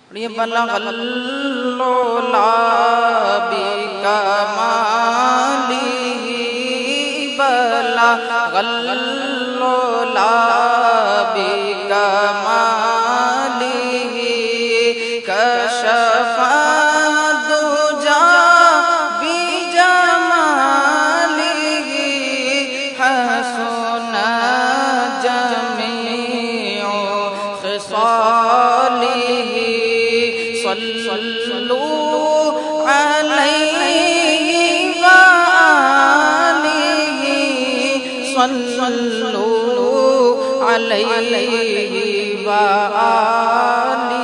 بلغ العلا بکمالہ بلغ العلا بکمالہ کشف الدجی بجمالہ حسن جمیع خصالہ صلوا علیہ وآلہ صلوا علیہ وآلہ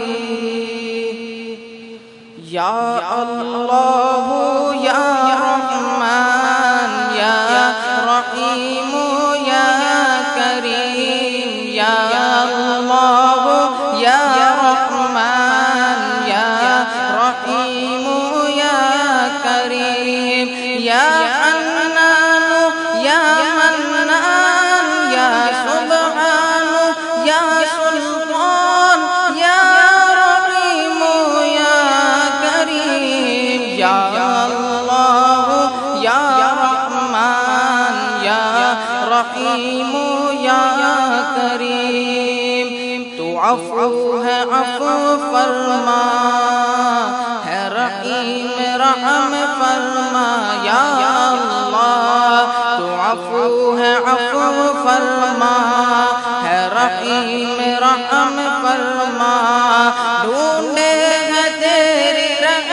یا اللہ یا رحمن یا رحیم یا کریم یا اللہ یا رحمن یا رحیم یا کریم یا حنان یا منان یا سبحان یا سلطان یا رحیم یا کریم یا اللہ یا رحمن یا رحیم یا کریم تو عفو ہے عفو فرما ہے رحیم رحم فرما یا اللہ تو عفو ہے عفو فرما ہے رحیم رحم فرما ڈھونڈے ہیں تیری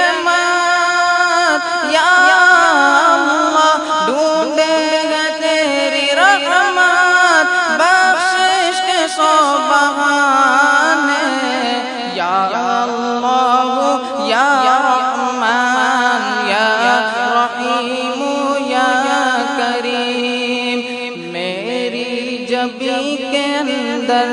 رحمت یا اللہ ڈھونڈے ہیں تیری رحمت بخشش کے سو بہانے یا اللہ یا رحمن یا رحیم یا کریم میری جبی کے اندر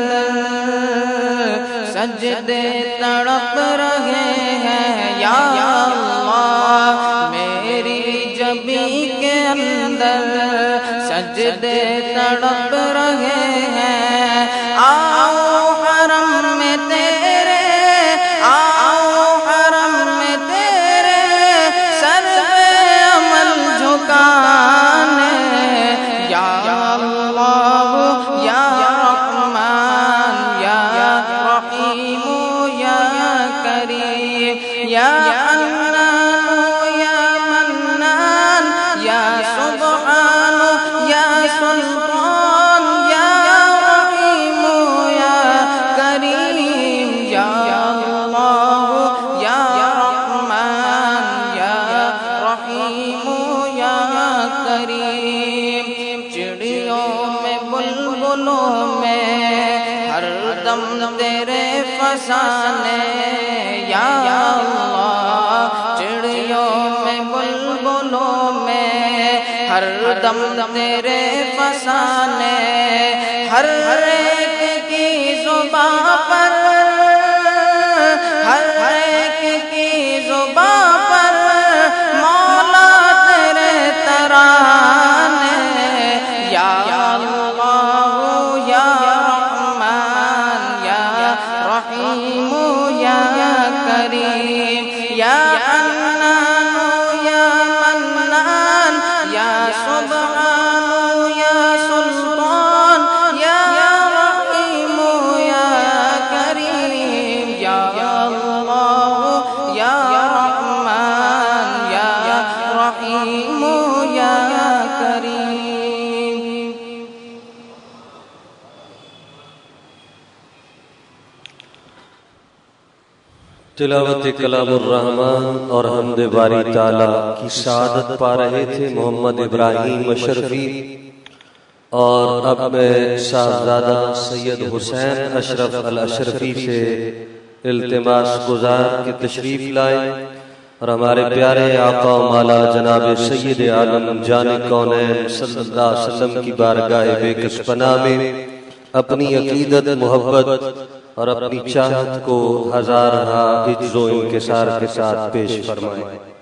سجدے تڑپ رہے ہیں یا اللہ میری جبی کے اندر سجدے تڑپ رہے ہیں آؤ حرم میں تیرے آؤ حرم میں تیرے سر پہ عمل جھکانے یا اللہ یا رحمن یا رحیم یا کریم یا حنان یا منان یا سبحان یا سلطان یا رحیم یا کریم یا اللہ یا رحمن یا رحیم یا کریم چڑیوں میں بلبلوں میں ہر دم تیرے فسانے یا اللہ چڑیوں میں بلبلوں میں ہر دم تیرے فسانے ہر ایک کی زبان پر ہر ایک کی زبان پر مولا تیرے ترانے یا اللہ یا رحمن یا رحیم یا کریم یا حنان یا منان یا سبحان یا سلطان یا رحیم یا کریم یا اللہ یا رحمن یا رحیم یا کریم تلاوت کلام الرحمن اور حمد باری تعالیٰ کی سعادت پا رہے تھے محمد ابراہیم اشرفی اور اب میں صاحبزادہ سید حسین اشرف الاشرفی سے التماس گزار کے تشریف لائیں اور ہمارے پیارے آقا و مولا جناب سید عالم جان کونین صلی اللہ علیہ وسلم کی بارگاہ بے کس پناہ میں اپنی عقیدت محبت اور اپنی چاہت کو ہزارہا عجز و انکسار کے ساتھ پیش فرمائیں۔